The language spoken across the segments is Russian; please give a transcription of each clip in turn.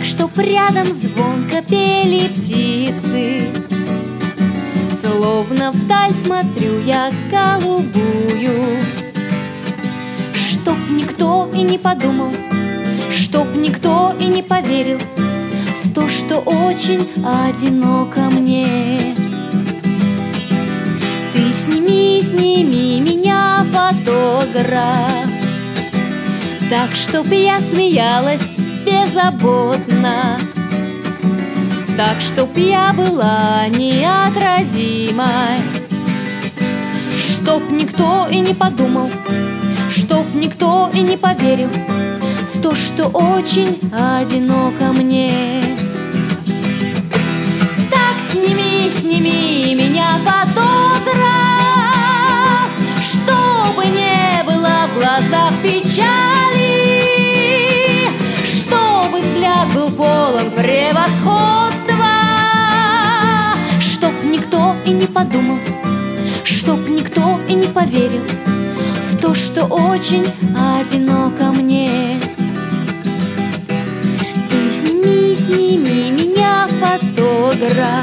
чтоб рядом звонко пели птицы. Словно вдаль смотрю я голубую. Чтоб никто и не подумал, чтоб никто и не поверил в то, что очень одиноко мне. Ты сними меня, фотограф, так, чтоб я смеялась беззаботно, так, чтоб я была неотразимой. Чтоб никто и не подумал, чтоб никто и не поверил в то, что очень одиноко мне. Так сними меня, фотограф, чтобы не было в глазах печали, чтобы взгляд был полон превосходства. Чтоб никто и не подумал, чтоб никто и не поверил в то, что очень одиноко мне. Ты сними меня, фотограф,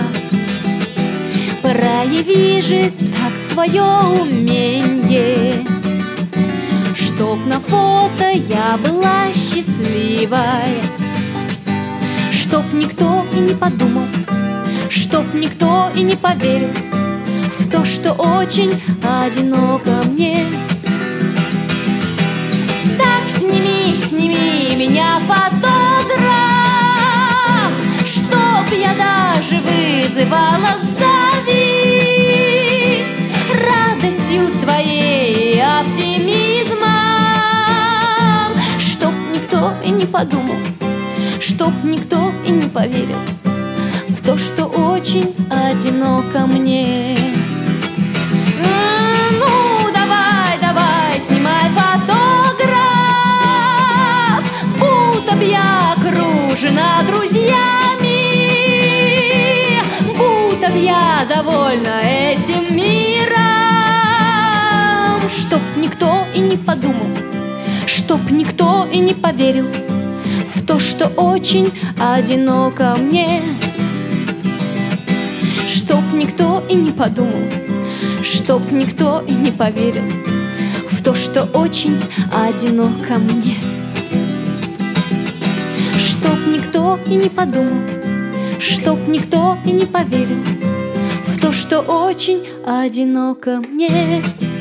прояви же так свое умение, чтоб на фото я была счастливой. Чтоб никто и не подумал, чтоб никто и не поверил в то, что очень одиноко мне. Так сними меня, фотограф, чтоб я даже вызывала зависть радостью своей и оптимизмом. Чтоб никто и не подумал, чтоб никто и не поверил в то, что очень одиноко мне. Ну, давай, снимай, фотограф, будто б я окружена друзьями, будто б я довольна этим миром. Чтоб никто и не подумал, чтоб никто и не поверил в то, что очень одиноко мне. Чтоб никто и не подумал, чтоб никто и не поверил в то, что очень одиноко мне. Чтоб никто и не подумал, чтоб никто и не поверил в то, что очень одиноко мне.